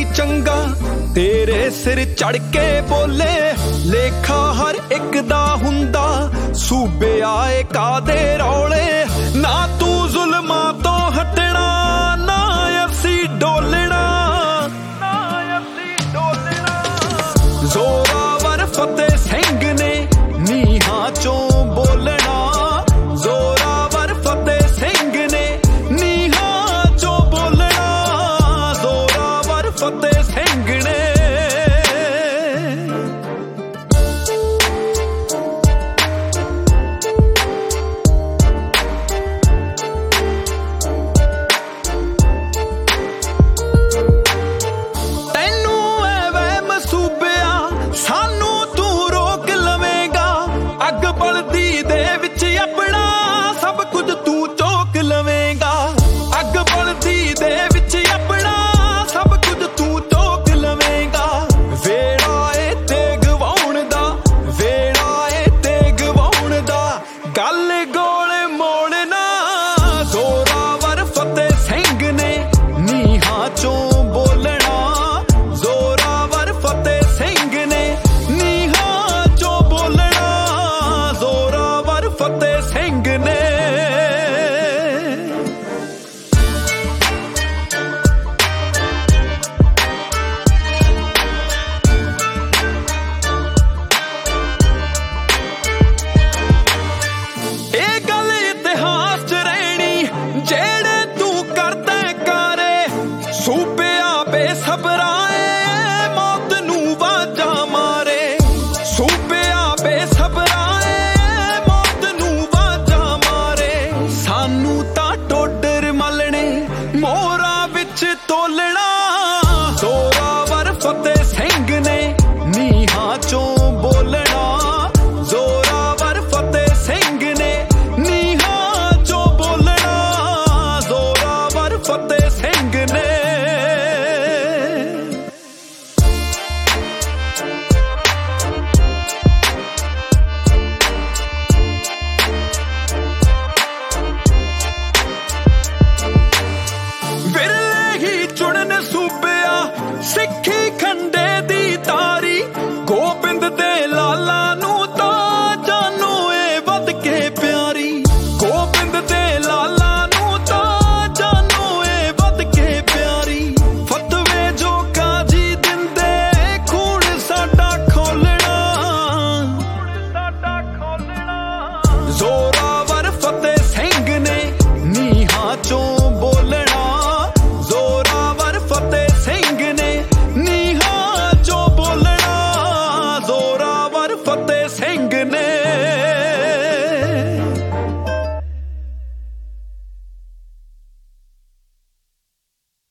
ਚੰਗਾ ਤੇਰੇ ਸਿਰ ਚੜ ਕੇ ਬੋਲੇ। ਲੇਖਾ ਹਰ ਇੱਕ ਦਾ ਹੁੰਦਾ ਸੂਬੇ ਆਏ ਕਾਦੇ ਰੌਲੇ। ਨਾ ਤੂੰ ਜ਼ੁਲਮਾਂ ਤੋਂ ਹਟਣਾ ਨਾ ਅਸੀਂ ਡੋਲਣਾ, ਨਾ ਅਸੀਂ ਡੋਲਣਾ। ਜ਼ੋਰਾਵਰ ਫਤਿਹ ਸਿੰਘ ਨੇ ਨੀਹਾਂ ਚੋਂ ਬੋਲਣਾ। ਜ਼ੋਰਾਵਰ ਫਤਿਹ ਸਿੰਘ ਨੇ ਨੀਹਾਂ ਚੋਂ ਬੋਲਣਾ। ਜ਼ੋਰਾਵਰ ਫਤਿਹ ਸਿੰਘ ਨੇ। ਤੈਨੂੰ ਐ ਵਹਿਮ ਸੂਬਿਆ ਸਾਨੂੰ ਤੂੰ ਰੋਕ ਲਵੇਂਗਾ। ਅੱਗ ਬਲਦੀ ਦੇ ਵਿੱਚ ਆਪਣਾ ਸਭ ਕੁਝ ਤੂੰ ਚੋਕ ਲਵੇਂਗਾ। ਅੱਗ ਬਲਦੀ ਦੇ ਵਿੱਚ ਆਪਣਾ ਸਭ ਕੁਝ ਤੂੰ ਚੋਕ ਲਵੇਂਗਾ। ਵੇੜਾ ਏ ਤੇ ਗਵਾਉਣ ਦਾ, ਵੇੜਾ ਏ ਤੇ ਗਵਾਉਣ ਦਾ। ਗੱਲ ਗੋਲ ਮੋੜਨਾ। ਜ਼ੋਰਾਵਰ ਫਤਿਹ ਸਿੰਘ ਨੇ ਨੀਹਾਂ ਚੋਂ ਬੋਲਣਾ। ਜ਼ੋਰਾਵਰ ਫਤਿਹ ਸਿੰਘ ਨੇ ਨੀਹਾਂ ਚੋਂ ਬੋਲਣਾ। ਜ਼ੋਰਾਵਰ ਫਤਿਹ ਸਿੰਘ ਨੇ। ਇਹ ਗੱਲ ਇਤਿਹਾਸ 'ਚ ਰਹਿਣੀ ਜਿਹੜੇ ਤੂੰ ਕਰਦਾ ਕਾਰੇ। ਸੂਬਿਆ ਬੇਸਬਰਾਂ ਏ ਮੌਤ ਨੂੰ ਵਾਜਾਂ ਮਾਰੇ। ਸੂਬਿਆ ਬੇਸਬਰਾਂ ਏ ਮੌਤ ਨੂੰ ਵਾਜਾਂ ਮਾਰੇ। ਸਾਨੂੰ ਤਾਂ ਟੋਡਰ ਮਲਣੇ ਮੋਹਰਾਂ ਵਿੱਚ ਤੋਲਣਾ। ਜ਼ੋਰਾਵਰ ਫਤਿਹ ਸਿੰਘ ਨੇ ਨੀਹਾਂ ਚੋਂ ਬੋਲਣਾ। ਜ਼ੋਰਾਵਰ ਫਤਿਹ ਸਿੰਘ ਨੇ ਨੀਹਾਂ ਚੋਂ ਬੋਲਣਾ। ਜ਼ੋਰਾਵਰ ਫਤਿਹ ਸਿੰਘ ਨੇ। ਵਿਰਲੇ ਹੀ ਚੁਣਨ ਸੂਬਿਆ ਸਿੱਖੀ ਖੰਡੇ ਦੀ ਤਾਰੀ। ਗੋਬਿੰਦ ਦੇ ਲਾਲਾ ਨੂੰ ਤਾਂ ਜਾਨੋ ਏ ਵੱਧ ਕੇ ਪਿਆਰੀ। ਗੋਬਿੰਦ ਦੇ ਲਾਲਾ ਨੂੰ ਤਾਂ ਜਾਨੋ ਏ ਵੱਧ ਕੇ ਪਿਆਰੀ। ਫਤਵੇ ਜੋ ਕਾਜੀ ਦਿੰਦੇ ਖੂਨ ਸਾਡਾ ਖੋਲਣਾ। ਜ਼ੋਰ